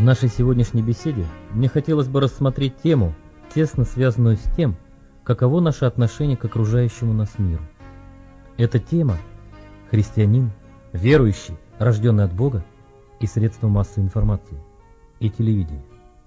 нашей сегодняшней беседе мне хотелось бы рассмотреть тему, тесно связанную с тем, каково наше отношение к окружающему нас миру. Эта тема – христианин, верующий, рожденный от Бога и средства массовой информации, и телевидение.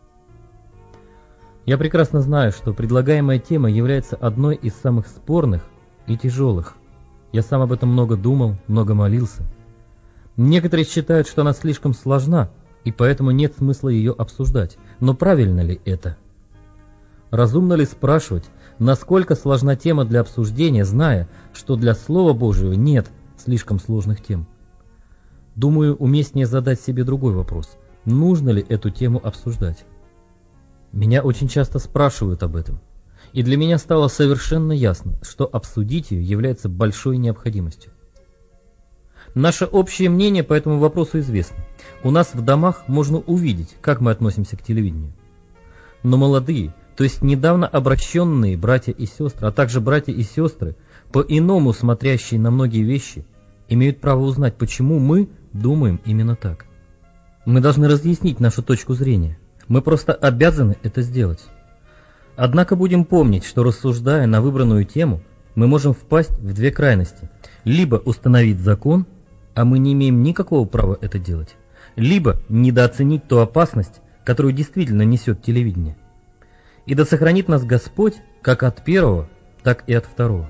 Я прекрасно знаю, что предлагаемая тема является одной из самых спорных и тяжелых. Я сам об этом много думал, много молился. Некоторые считают, что она слишком сложна, и поэтому нет смысла ее обсуждать. Но правильно ли это? Разумно ли спрашивать, насколько сложна тема для обсуждения, зная, что для Слова Божьего нет слишком сложных тем? Думаю, уместнее задать себе другой вопрос. Нужно ли эту тему обсуждать? Меня очень часто спрашивают об этом. И для меня стало совершенно ясно, что обсудить ее является большой необходимостью. Наше общее мнение по этому вопросу известно. У нас в домах можно увидеть, как мы относимся к телевидению. Но молодые, то есть недавно обращенные братья и сестры, а также братья и сестры, по-иному смотрящие на многие вещи, имеют право узнать, почему мы думаем именно так. Мы должны разъяснить нашу точку зрения. Мы просто обязаны это сделать. Однако будем помнить, что рассуждая на выбранную тему, мы можем впасть в две крайности. Либо установить закон, а мы не имеем никакого права это делать, либо недооценить ту опасность, которую действительно несет телевидение. И да сохранит нас Господь как от первого, так и от второго.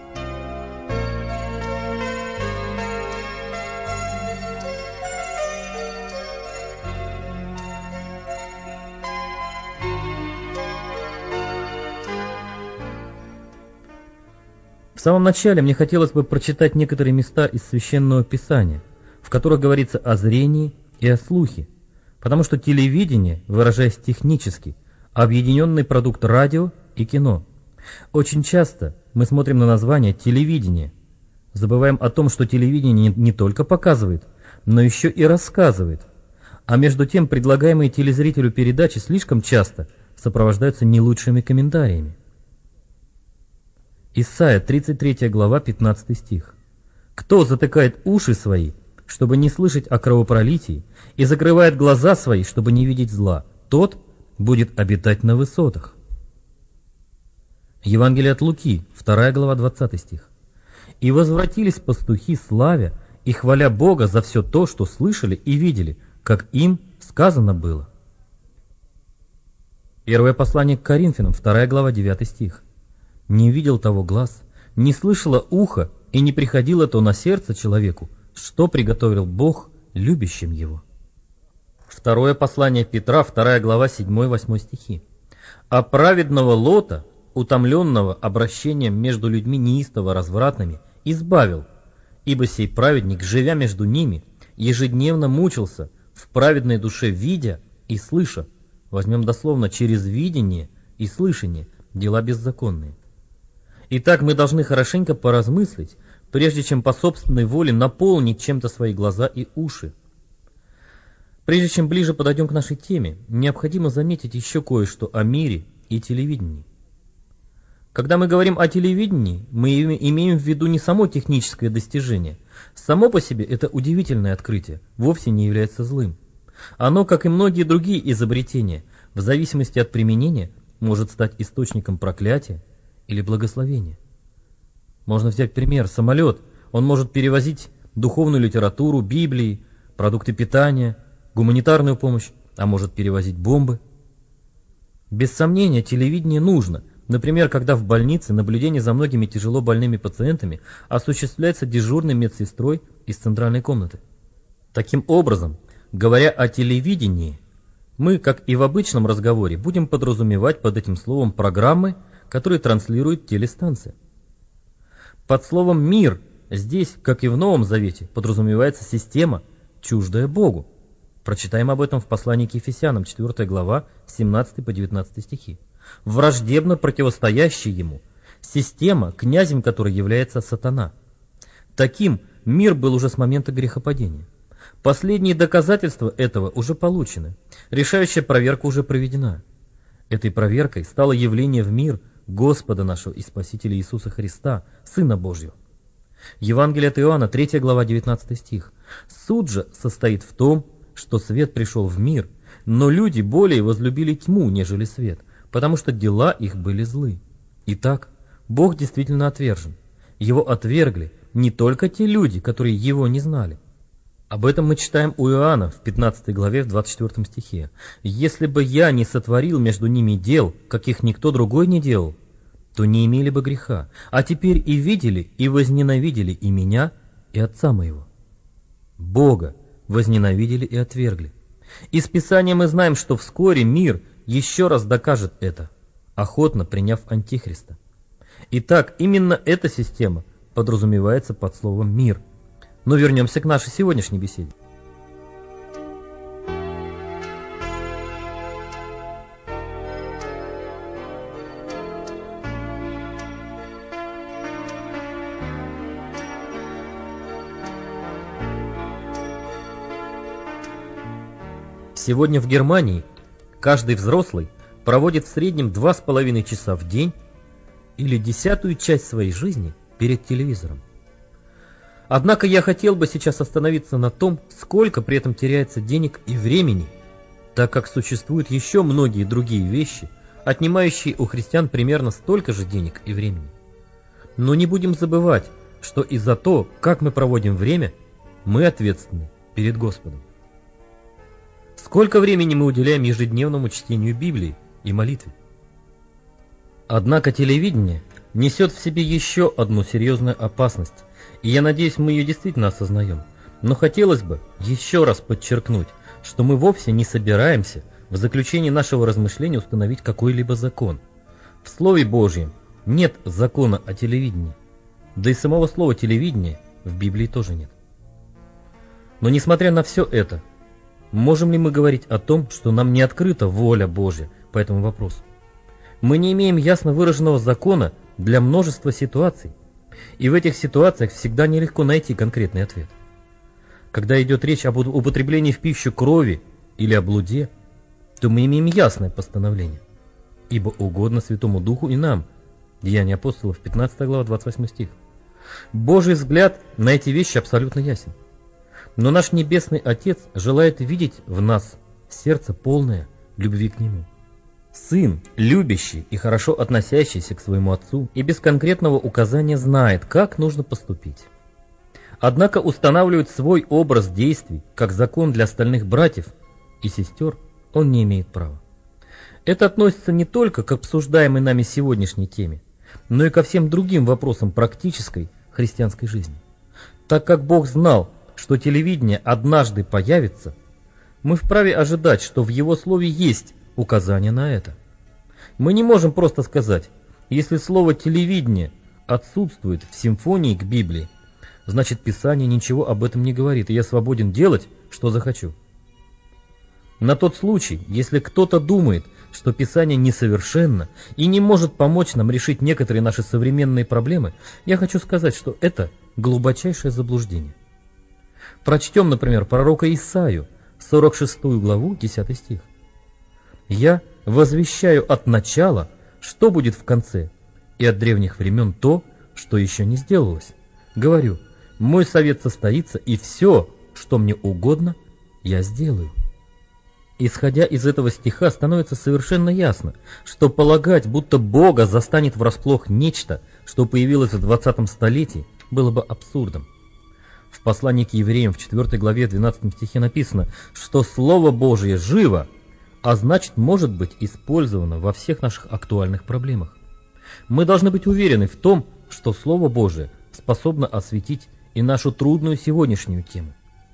В самом начале мне хотелось бы прочитать некоторые места из Священного Писания, в которых говорится о зрении и о слухе, потому что телевидение, выражаясь технически, объединенный продукт радио и кино. Очень часто мы смотрим на название «телевидение», забываем о том, что телевидение не только показывает, но еще и рассказывает, а между тем предлагаемые телезрителю передачи слишком часто сопровождаются не лучшими комментариями. Исайя, 33 глава, 15 стих. «Кто затыкает уши свои, чтобы не слышать о кровопролитии, и закрывает глаза свои, чтобы не видеть зла, тот будет обитать на высотах». Евангелие от Луки, 2 глава, 20 стих. «И возвратились пастухи, славя и хваля Бога за все то, что слышали и видели, как им сказано было». Первое послание к Коринфянам, 2 глава, 9 стих. «Не видел того глаз, не слышало ухо, и не приходило то на сердце человеку, что приготовил Бог любящим его». Второе послание Петра, 2 глава, 7-8 стихи. «А праведного Лота, утомленного обращением между людьми неистово развратными, избавил, ибо сей праведник, живя между ними, ежедневно мучился, в праведной душе видя и слыша». Возьмем дословно: через видение и слышание дела беззаконные. Итак, мы должны хорошенько поразмыслить, прежде чем по собственной воле наполнить чем-то свои глаза и уши. Прежде чем ближе подойдем к нашей теме, необходимо заметить еще кое-что о мире и телевидении. Когда мы говорим о телевидении, мы имеем в виду не само техническое достижение. Само по себе это удивительное открытие вовсе не является злым. Оно, как и многие другие изобретения, в зависимости от применения, может стать источником проклятия или благословения. Можно взять пример: самолет. Он может перевозить духовную литературу, Библии, продукты питания, гуманитарную помощь, а может перевозить бомбы. Без сомнения, телевидение нужно. Например, когда в больнице наблюдение за многими тяжело больными пациентами осуществляется дежурной медсестрой из центральной комнаты. Таким образом, говоря о телевидении, мы, как и в обычном разговоре, будем подразумевать под этим словом программы, которые транслирует телестанция. Под словом «мир» здесь, как и в Новом Завете, подразумевается система, чуждая Богу. Прочитаем об этом в послании к Ефесянам, 4 глава, 17 по 19 стихи. Враждебно противостоящая ему, система, князем которой является сатана. Таким мир был уже с момента грехопадения. Последние доказательства этого уже получены, решающая проверка уже проведена. Этой проверкой стало явление в мир Господа нашего и Спасителя Иисуса Христа, Сына Божьего. Евангелие от Иоанна, 3 глава, 19 стих. «Суд же состоит в том, что свет пришел в мир, Но люди более возлюбили тьму, нежели свет, потому что дела их были злы. Итак, Бог действительно отвержен. Его отвергли не только те люди, которые его не знали. Об этом мы читаем у Иоанна в 15 главе, в 24 стихе. «Если бы я не сотворил между ними дел, каких никто другой не делал, то не имели бы греха, а теперь и видели, и возненавидели и меня, и Отца моего». Бога возненавидели и отвергли. Из Писания мы знаем, что вскоре мир еще раз докажет это, охотно приняв Антихриста. Итак, именно эта система подразумевается под словом «мир». Но вернемся к нашей сегодняшней беседе. Сегодня в Германии каждый взрослый проводит в среднем 2,5 часа в день или 10-ую часть своей жизни перед телевизором. Однако я хотел бы сейчас остановиться на том, сколько при этом теряется денег и времени, так как существуют еще многие другие вещи, отнимающие у христиан примерно столько же денег и времени. Но не будем забывать, что и за то, как мы проводим время, мы ответственны перед Господом. Сколько времени мы уделяем ежедневному чтению Библии и молитве? Однако телевидение несет в себе еще одну серьезную опасность, и я надеюсь, мы ее действительно осознаем. Но хотелось бы еще раз подчеркнуть, что мы вовсе не собираемся в заключении нашего размышления установить какой-либо закон. В Слове Божьем нет закона о телевидении, да и самого слова «телевидение» в Библии тоже нет. Но несмотря на все это, можем ли мы говорить о том, что нам не открыта воля Божья по этому вопросу? Мы не имеем ясно выраженного закона для множества ситуаций, и в этих ситуациях всегда нелегко найти конкретный ответ. Когда идет речь об употреблении в пищу крови или о блуде, то мы имеем ясное постановление. Ибо угодно Святому Духу и нам. Деяния апостолов, 15 глава, 28 стих. Божий взгляд на эти вещи абсолютно ясен. Но наш Небесный Отец желает видеть в нас сердце полное любви к Нему. Сын, любящий и хорошо относящийся к своему отцу, и без конкретного указания знает, как нужно поступить. Однако устанавливать свой образ действий, как закон для остальных братьев и сестер, он не имеет права. Это относится не только к обсуждаемой нами сегодняшней теме, но и ко всем другим вопросам практической христианской жизни. Так как Бог знал, что телевидение однажды появится, мы вправе ожидать, что в Его Слове есть указание на это. Мы не можем просто сказать, если слово «телевидение» отсутствует в симфонии к Библии, значит Писание ничего об этом не говорит, и я свободен делать, что захочу. На тот случай, если кто-то думает, что Писание несовершенно и не может помочь нам решить некоторые наши современные проблемы, я хочу сказать, что это глубочайшее заблуждение. Прочтем, например, пророка Исаию, 46 главу, 10 стих. «Я возвещаю от начала, что будет в конце, и от древних времен то, что еще не сделалось. Говорю, мой совет состоится, и все, что мне угодно, я сделаю». Исходя из этого стиха, становится совершенно ясно, что полагать, будто Бога застанет врасплох нечто, что появилось в 20 столетии, было бы абсурдом. В послании к евреям в 4 главе 12 стихе написано, что Слово Божие живо, а значит может быть использовано во всех наших актуальных проблемах. Мы должны быть уверены в том, что Слово Божие способно осветить и нашу трудную сегодняшнюю тему.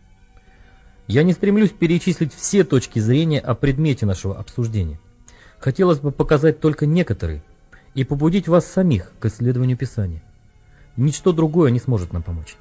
Я не стремлюсь перечислить все точки зрения о предмете нашего обсуждения. Хотелось бы показать только некоторые и побудить вас самих к исследованию Писания. Ничто другое не сможет нам помочь.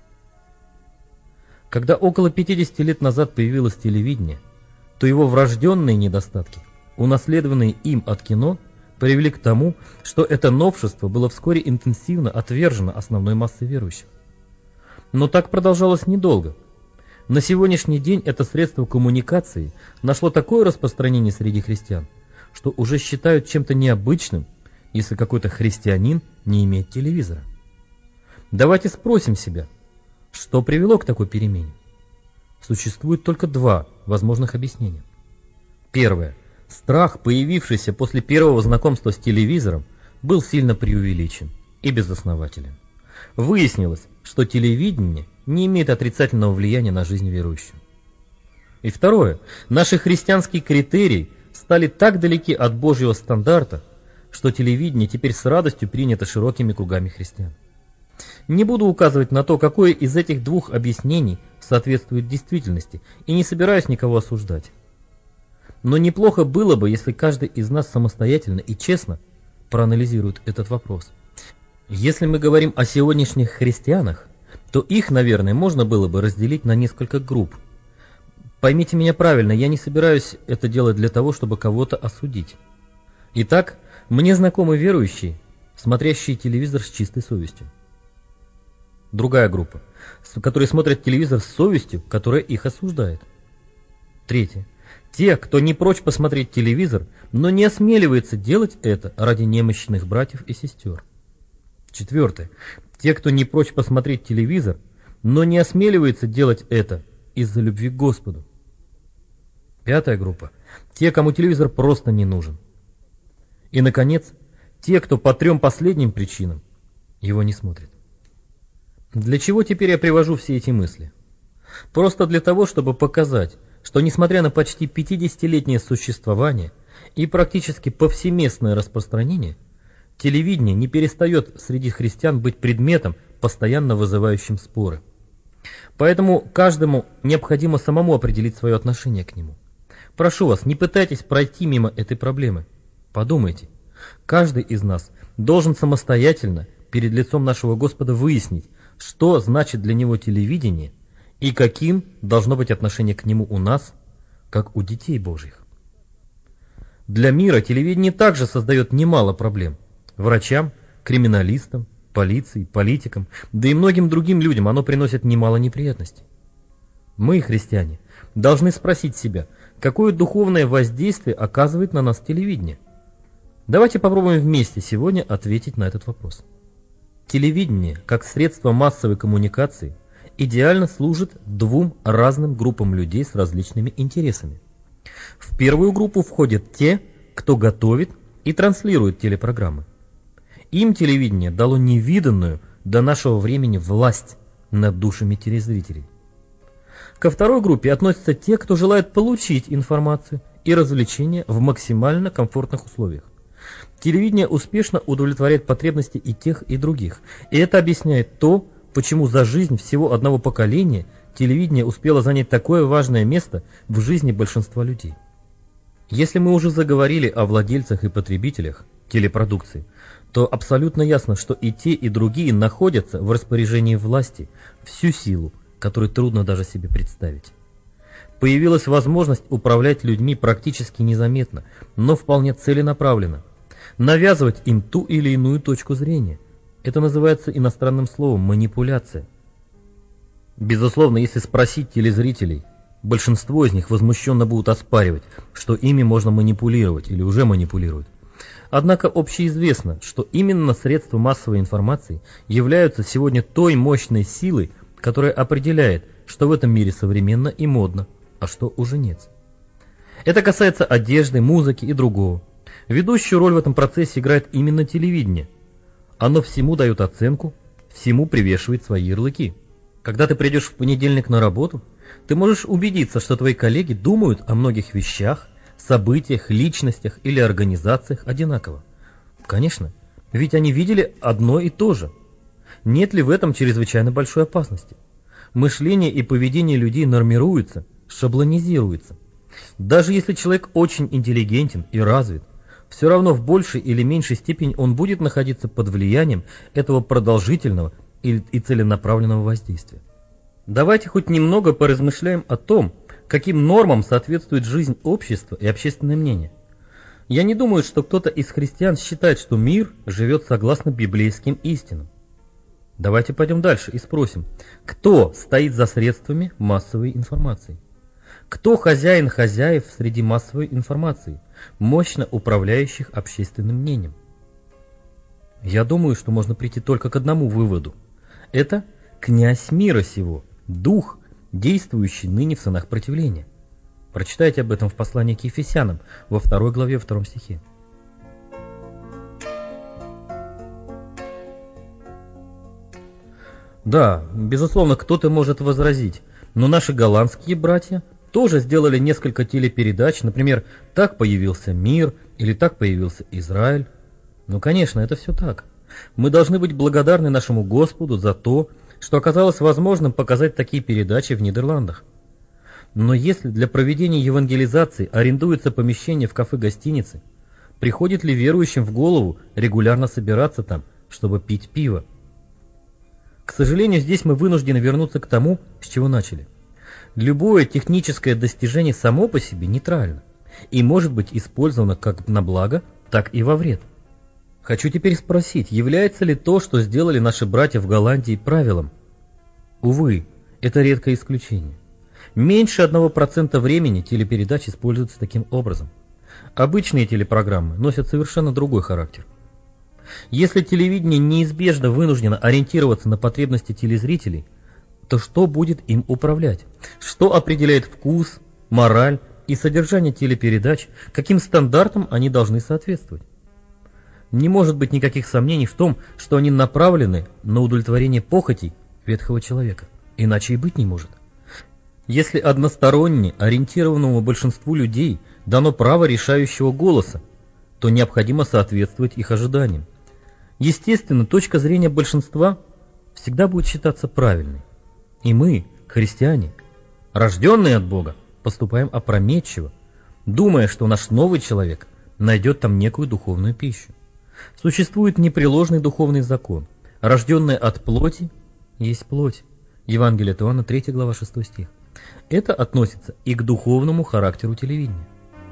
Когда около 50 лет назад появилось телевидение, то его врожденные недостатки, унаследованные им от кино, привели к тому, что это новшество было вскоре интенсивно отвержено основной массой верующих. Но так продолжалось недолго. На сегодняшний день это средство коммуникации нашло такое распространение среди христиан, что уже считают чем-то необычным, если какой-то христианин не имеет телевизора. Давайте спросим себя, что привело к такой перемене? Существует только два возможных объяснения. Первое. Страх, появившийся после первого знакомства с телевизором, был сильно преувеличен и безоснователен. Выяснилось, что телевидение не имеет отрицательного влияния на жизнь верующих. И второе. Наши христианские критерии стали так далеки от Божьего стандарта, что телевидение теперь с радостью принято широкими кругами христиан. Не буду указывать на то, какое из этих двух объяснений соответствует действительности, и не собираюсь никого осуждать. Но неплохо было бы, если каждый из нас самостоятельно и честно проанализирует этот вопрос. Если мы говорим о сегодняшних христианах, то их, наверное, можно было бы разделить на несколько групп. Поймите меня правильно, я не собираюсь это делать для того, чтобы кого-то осудить. Итак, мне знакомы верующие, смотрящие телевизор с чистой совестью. Другая группа, которые смотрят телевизор с совестью, которая их осуждает. Третья. Те, кто не прочь посмотреть телевизор, но не осмеливается делать это ради немощных братьев и сестер. Четвертое. Те, кто не прочь посмотреть телевизор, но не осмеливается делать это из-за любви к Господу. Пятая группа. Те, кому телевизор просто не нужен. И, наконец, те, кто по трем последним причинам его не смотрит. Для чего теперь я привожу все эти мысли? Просто для того, чтобы показать, что несмотря на почти 50-летнее существование и практически повсеместное распространение, телевидение не перестает среди христиан быть предметом, постоянно вызывающим споры. Поэтому каждому необходимо самому определить свое отношение к нему. Прошу вас, не пытайтесь пройти мимо этой проблемы. Подумайте, каждый из нас должен самостоятельно перед лицом нашего Господа выяснить, что значит для него телевидение и каким должно быть отношение к нему у нас, как у детей Божьих. Для мира телевидение также создает немало проблем. Врачам, криминалистам, полиции, политикам, да и многим другим людям оно приносит немало неприятностей. Мы, христиане, должны спросить себя, какое духовное воздействие оказывает на нас телевидение. Давайте попробуем вместе сегодня ответить на этот вопрос. Телевидение, как средство массовой коммуникации, идеально служит двум разным группам людей с различными интересами. В первую группу входят те, кто готовит и транслирует телепрограммы. Им телевидение дало невиданную до нашего времени власть над душами телезрителей. Ко второй группе относятся те, кто желает получить информацию и развлечения в максимально комфортных условиях. Телевидение успешно удовлетворяет потребности и тех, и других. И это объясняет то, почему за жизнь всего одного поколения телевидение успело занять такое важное место в жизни большинства людей. Если мы уже заговорили о владельцах и потребителях телепродукции, то абсолютно ясно, что и те, и другие находятся в распоряжении власти всю силу, которую трудно даже себе представить. Появилась возможность управлять людьми практически незаметно, но вполне целенаправленно, навязывать им ту или иную точку зрения. Это называется иностранным словом манипуляция. Безусловно, если спросить телезрителей, большинство из них возмущенно будут оспаривать, что ими можно манипулировать или уже манипулируют. Однако общеизвестно, что именно средства массовой информации являются сегодня той мощной силой, которая определяет, что в этом мире современно и модно, а что уже нет. Это касается одежды, музыки и другого. Ведущую роль в этом процессе играет именно телевидение. Оно всему дает оценку, всему привешивает свои ярлыки. Когда ты придешь в понедельник на работу, ты можешь убедиться, что твои коллеги думают о многих вещах, событиях, личностях или организациях одинаково. Конечно, ведь они видели одно и то же. Нет ли в этом чрезвычайно большой опасности? Мышление и поведение людей нормируется, шаблонизируется. Даже если человек очень интеллигентен и развит, все равно в большей или меньшей степени он будет находиться под влиянием этого продолжительного и целенаправленного воздействия. Давайте хоть немного поразмышляем о том, каким нормам соответствует жизнь общества и общественное мнение. Я не думаю, что кто-то из христиан считает, что мир живет согласно библейским истинам. Давайте пойдем дальше и спросим, кто стоит за средствами массовой информации? Кто хозяин хозяев среди массовой информации, мощно управляющих общественным мнением? Я думаю, что можно прийти только к одному выводу. Это князь мира сего, дух, действующий ныне в сынах противления. Прочитайте об этом в послании к Ефесянам во 2 главе 2 стихе. Да, безусловно, кто-то может возразить, но наши голландские братья тоже сделали несколько телепередач, например, «Так появился мир» или «Так появился Израиль». Ну, конечно, это все так. Мы должны быть благодарны нашему Господу за то, что оказалось возможным показать такие передачи в Нидерландах. Но если для проведения евангелизации арендуется помещение в кафе-гостинице, приходит ли верующим в голову регулярно собираться там, чтобы пить пиво? К сожалению, здесь мы вынуждены вернуться к тому, с чего начали. Любое техническое достижение само по себе нейтрально и может быть использовано как на благо, так и во вред. Хочу теперь спросить, является ли то, что сделали наши братья в Голландии, правилом? Увы, это редкое исключение. Меньше 1% времени телепередач используются таким образом. Обычные телепрограммы носят совершенно другой характер. Если телевидение неизбежно вынуждено ориентироваться на потребности телезрителей, то что будет им управлять? Что определяет вкус, мораль и содержание телепередач, каким стандартам они должны соответствовать? Не может быть никаких сомнений в том, что они направлены на удовлетворение похотей ветхого человека. Иначе и быть не может. Если односторонне ориентированному большинству людей дано право решающего голоса, то необходимо соответствовать их ожиданиям. Естественно, точка зрения большинства всегда будет считаться правильной. И мы, христиане, рожденные от Бога, поступаем опрометчиво, думая, что наш новый человек найдет там некую духовную пищу. Существует непреложный духовный закон. Рожденное от плоти есть плоть. Евангелие от Иоанна, 3 глава, 6 стих. Это относится и к духовному характеру телевидения.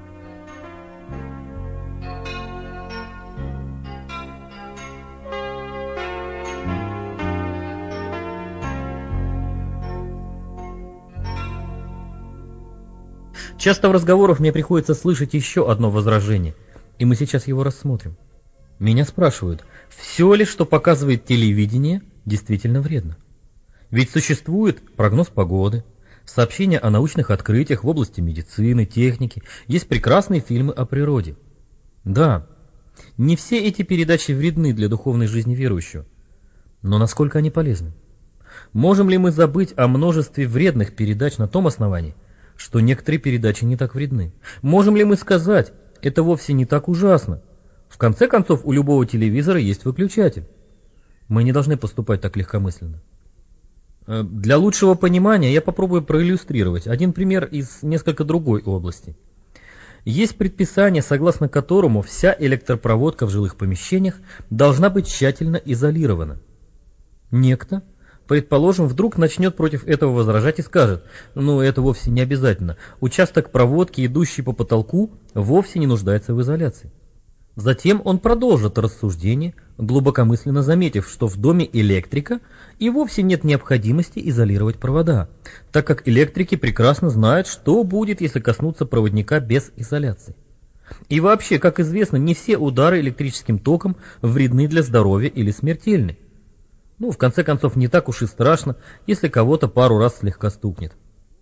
Часто в разговорах мне приходится слышать еще одно возражение, и мы сейчас его рассмотрим. Меня спрашивают, все ли, что показывает телевидение, действительно вредно? Ведь существует прогноз погоды, сообщения о научных открытиях в области медицины, техники, есть прекрасные фильмы о природе. Да, не все эти передачи вредны для духовной жизни верующего, но насколько они полезны? Можем ли мы забыть о множестве вредных передач на том основании, что некоторые передачи не так вредны? Можем ли мы сказать, это вовсе не так ужасно? В конце концов, у любого телевизора есть выключатель. Мы не должны поступать так легкомысленно. Для лучшего понимания я попробую проиллюстрировать один пример из несколько другой области. Есть предписание, согласно которому вся электропроводка в жилых помещениях должна быть тщательно изолирована. Некто, предположим, вдруг начнет против этого возражать и скажет, это вовсе не обязательно, участок проводки, идущий по потолку, вовсе не нуждается в изоляции. Затем он продолжит рассуждение, глубокомысленно заметив, что в доме электрика и вовсе нет необходимости изолировать провода, так как электрики прекрасно знают, что будет, если коснуться проводника без изоляции. И вообще, как известно, не все удары электрическим током вредны для здоровья или смертельны. В конце концов, не так уж и страшно, если кого-то пару раз слегка стукнет.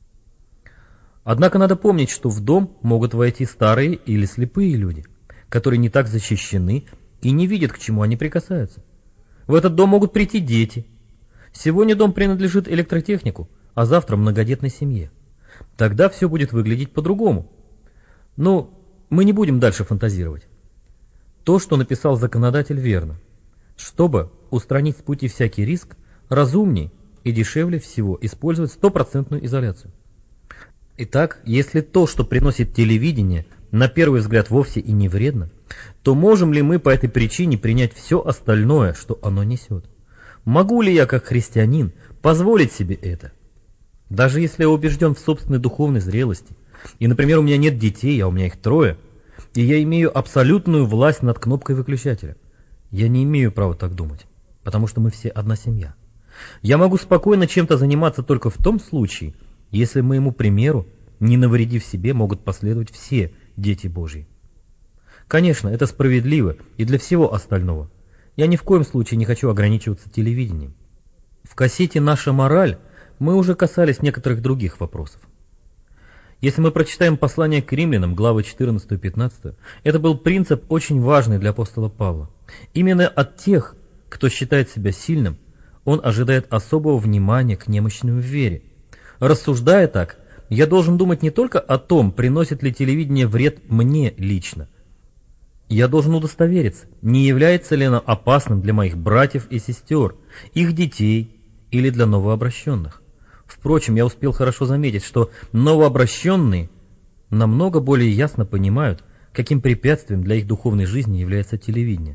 Однако надо помнить, что в дом могут войти старые или слепые люди, которые не так защищены и не видят, к чему они прикасаются. В этот дом могут прийти дети. Сегодня дом принадлежит электротехнику, а завтра многодетной семье. Тогда все будет выглядеть по-другому. Но мы не будем дальше фантазировать. То, что написал законодатель, верно. Чтобы устранить с пути всякий риск, разумней и дешевле всего использовать 100% изоляцию. Итак, если то, что приносит телевидение, на первый взгляд вовсе и не вредно, то можем ли мы по этой причине принять все остальное, что оно несет? Могу ли я, как христианин, позволить себе это? Даже если я убежден в собственной духовной зрелости, и, например, у меня нет детей, а у меня их 3, и я имею абсолютную власть над кнопкой выключателя, я не имею права так думать, потому что мы все одна семья. Я могу спокойно чем-то заниматься только в том случае, если моему примеру, не навредив себе, могут последовать все дети Божьи. Конечно, это справедливо и для всего остального. Я ни в коем случае не хочу ограничиваться телевидением. В кассете «Наша мораль» мы уже касались некоторых других вопросов. Если мы прочитаем послание к римлянам, главы 14 и 15, это был принцип очень важный для апостола Павла. Именно от тех, кто считает себя сильным, он ожидает особого внимания к немощным в вере. Рассуждая так, я должен думать не только о том, приносит ли телевидение вред мне лично. Я должен удостовериться, не является ли оно опасным для моих братьев и сестер, их детей или для новообращенных. Впрочем, я успел хорошо заметить, что новообращенные намного более ясно понимают, каким препятствием для их духовной жизни является телевидение.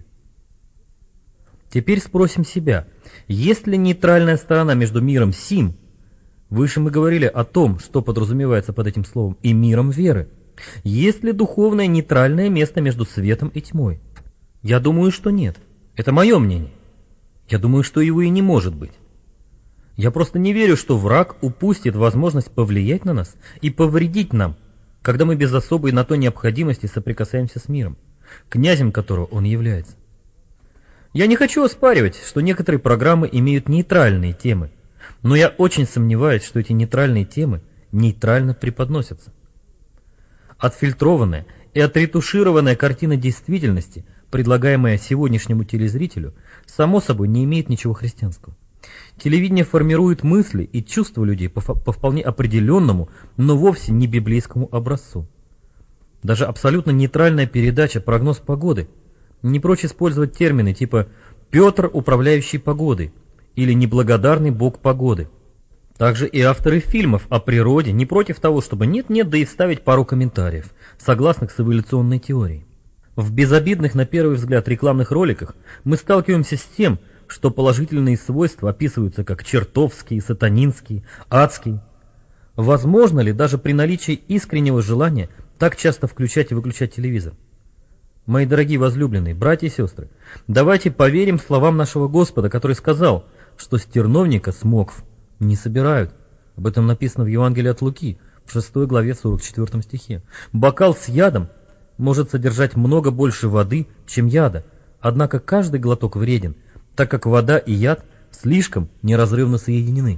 Теперь спросим себя, есть ли нейтральная сторона между миром сим, выше мы говорили о том, что подразумевается под этим словом, и миром веры. Есть ли духовное нейтральное место между светом и тьмой? Я думаю, что нет. Это мое мнение. Я думаю, что его и не может быть. Я просто не верю, что враг упустит возможность повлиять на нас и повредить нам, когда мы без особой на то необходимости соприкасаемся с миром, князем которого он является. Я не хочу оспаривать, что некоторые программы имеют нейтральные темы, но я очень сомневаюсь, что эти нейтральные темы нейтрально преподносятся. Отфильтрованная и отретушированная картина действительности, предлагаемая сегодняшнему телезрителю, само собой не имеет ничего христианского. Телевидение формирует мысли и чувства людей по вполне определенному, но вовсе не библейскому образцу. Даже абсолютно нейтральная передача «Прогноз погоды» не прочь использовать термины типа «Петр, управляющий погодой» или «Неблагодарный бог погоды». Также и авторы фильмов о природе не против того, чтобы нет-нет, да и вставить пару комментариев, согласных с эволюционной теорией. В безобидных на первый взгляд рекламных роликах мы сталкиваемся с тем, что положительные свойства описываются как чертовские, сатанинские, адские. Возможно ли даже при наличии искреннего желания так часто включать и выключать телевизор? Мои дорогие возлюбленные, братья и сестры, давайте поверим словам нашего Господа, который сказал, что с терновника смокв не собирают. Об этом написано в Евангелии от Луки, в 6 главе 44 стихе. Бокал с ядом может содержать много больше воды, чем яда, однако каждый глоток вреден, так как вода и яд слишком неразрывно соединены.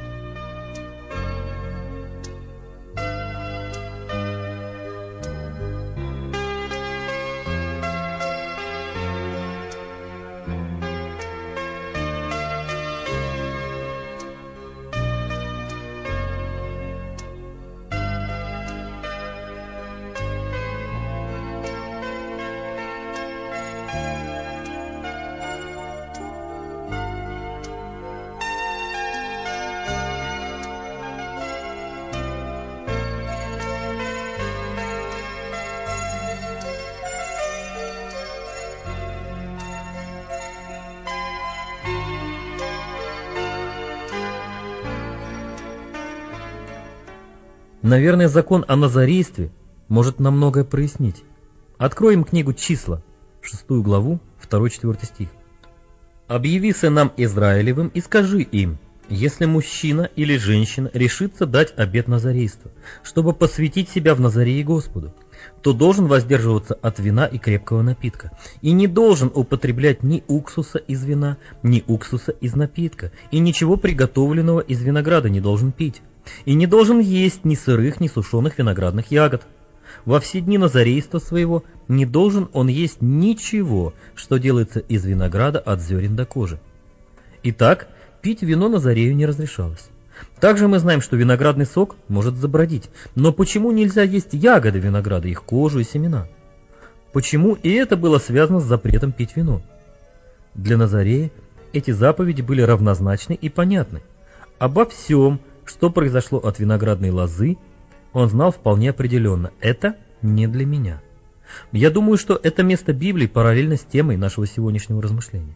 Наверное, закон о назарействе может нам многое прояснить. Откроем книгу «Числа», 6 главу, 2-4 стих. «Объяви сынам Израилевым и скажи им, если мужчина или женщина решится дать обет назарейства, чтобы посвятить себя в Назарее Господу, то должен воздерживаться от вина и крепкого напитка, и не должен употреблять ни уксуса из вина, ни уксуса из напитка, и ничего приготовленного из винограда не должен пить, и не должен есть ни сырых, ни сушеных виноградных ягод. Во все дни назарейства своего не должен он есть ничего, что делается из винограда от зерен до кожи. Итак, пить вино назарею не разрешалось. Также мы знаем, что виноградный сок может забродить, но почему нельзя есть ягоды винограда, их кожу и семена? Почему и это было связано с запретом пить вино? Для Назарея эти заповеди были равнозначны и понятны. Обо всем, что произошло от виноградной лозы, он знал вполне определенно. Это не для меня. Я думаю, что это место Библии параллельно с темой нашего сегодняшнего размышления.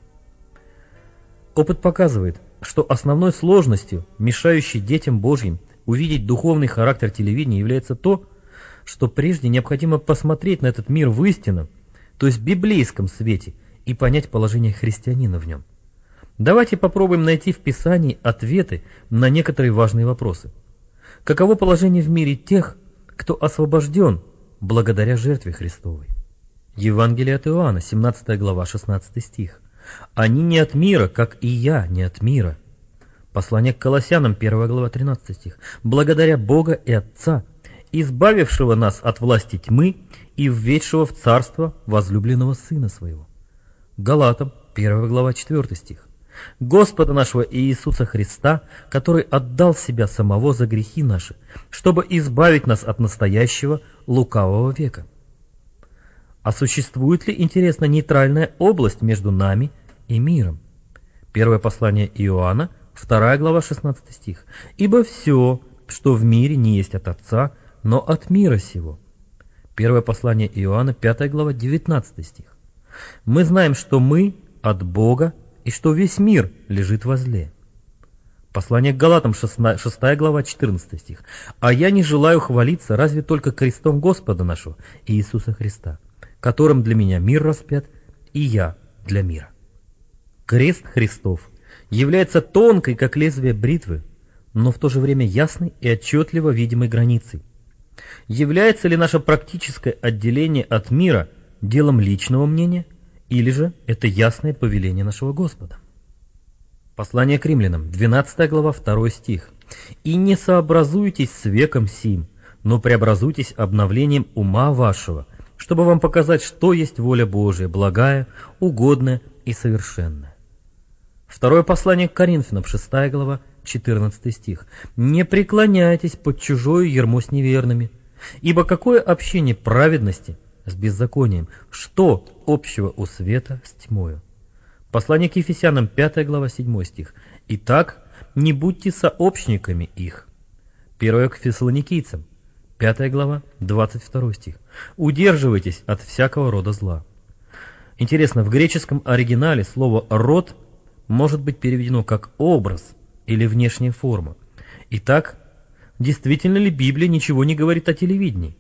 Опыт показывает, что основной сложностью, мешающей детям Божьим увидеть духовный характер телевидения, является то, что прежде необходимо посмотреть на этот мир в истинном, то есть библейском свете, и понять положение христианина в нем. Давайте попробуем найти в Писании ответы на некоторые важные вопросы. Каково положение в мире тех, кто освобожден благодаря жертве Христовой? Евангелие от Иоанна, 17 глава, 16 стих. «Они не от мира, как и я не от мира». Послание к Колоссянам, 1 глава, 13 стих. «Благодаря Бога и Отца, избавившего нас от власти тьмы и введшего в царство возлюбленного Сына Своего. Галатам, 1 глава, 4 стих. Господа нашего Иисуса Христа, который отдал себя самого за грехи наши, чтобы избавить нас от настоящего лукавого века. А существует ли, интересно, нейтральная область между нами и миром? Первое послание Иоанна, 2 глава, 16 стих. «Ибо все, что в мире, не есть от Отца, но от мира сего». Первое послание Иоанна, 5 глава, 19 стих. Мы знаем, что мы от Бога, и что весь мир лежит во зле. Послание к Галатам, 6 глава, 14 стих. «А я не желаю хвалиться разве только крестом Господа нашего, Иисуса Христа, которым для меня мир распят, и я для мира». Крест Христов является тонкой, как лезвие бритвы, но в то же время ясной и отчетливо видимой границей. Является ли наше практическое отделение от мира делом личного мнения, или же это ясное повеление нашего Господа? Послание к римлянам, 12 глава, 2 стих. «И не сообразуйтесь с веком сим, но преобразуйтесь обновлением ума вашего, чтобы вам показать, что есть воля Божия, благая, угодная и совершенная». Второе послание к Коринфянам, 6 глава, 14 стих. «Не преклоняйтесь под чужое ярмо с неверными, ибо какое общение праведности с беззаконием, что общего у света с тьмою». Послание к Ефесянам, 5 глава, 7 стих. «Итак, не будьте сообщниками их». Первое к Фессалоникийцам, 5 глава, 22 стих. «Удерживайтесь от всякого рода зла». Интересно, в греческом оригинале слово «род» может быть переведено как «образ» или «внешняя форма». Итак, действительно ли Библия ничего не говорит о телевидении?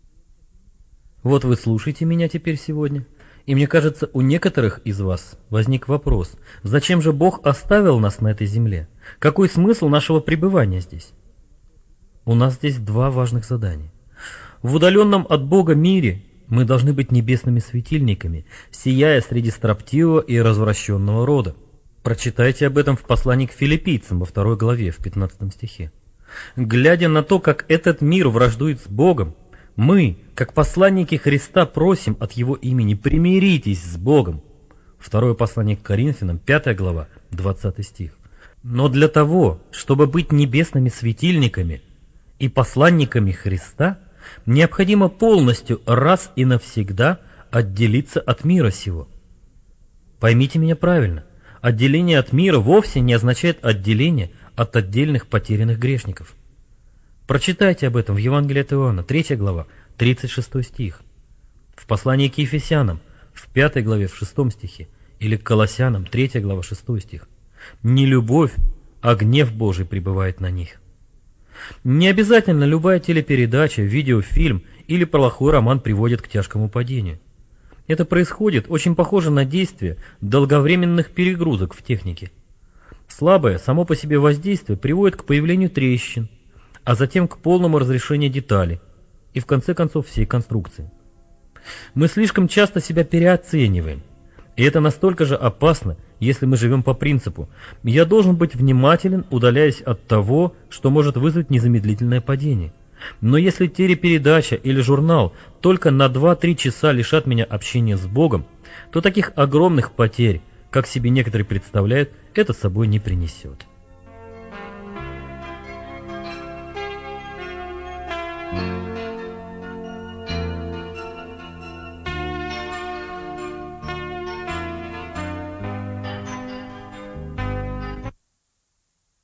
Вот вы слушаете меня теперь сегодня, и мне кажется, у некоторых из вас возник вопрос, зачем же Бог оставил нас на этой земле? Какой смысл нашего пребывания здесь? У нас здесь два важных задания. В удаленном от Бога мире мы должны быть небесными светильниками, сияя среди строптивого и развращенного рода. Прочитайте об этом в послании к филиппийцам во 2 главе, в 15 стихе. Глядя на то, как этот мир враждует с Богом, мы, как посланники Христа, просим от Его имени: примиритесь с Богом. Второе послание к Коринфянам, 5 глава, 20 стих. Но для того, чтобы быть небесными светильниками и посланниками Христа, необходимо полностью раз и навсегда отделиться от мира сего. Поймите меня правильно. Отделение от мира вовсе не означает отделение от отдельных потерянных грешников. Прочитайте об этом в Евангелии от Иоанна, 3 глава, 36 стих. В послании к Ефесянам, в 5 главе, в 6 стихе, или к Колоссянам, 3 глава, 6 стих. Не любовь, а гнев Божий пребывает на них. Не обязательно любая телепередача, видеофильм или плохой роман приводит к тяжкому падению. Это происходит очень похоже на действие долговременных перегрузок в технике. Слабое само по себе воздействие приводит к появлению трещин, а затем к полному разрешению деталей и в конце концов всей конструкции. Мы слишком часто себя переоцениваем, и это настолько же опасно, если мы живем по принципу «я должен быть внимателен, удаляясь от того, что может вызвать незамедлительное падение». Но если телепередача или журнал только на 2-3 часа лишат меня общения с Богом, то таких огромных потерь, как себе некоторые представляют, это с собой не принесет.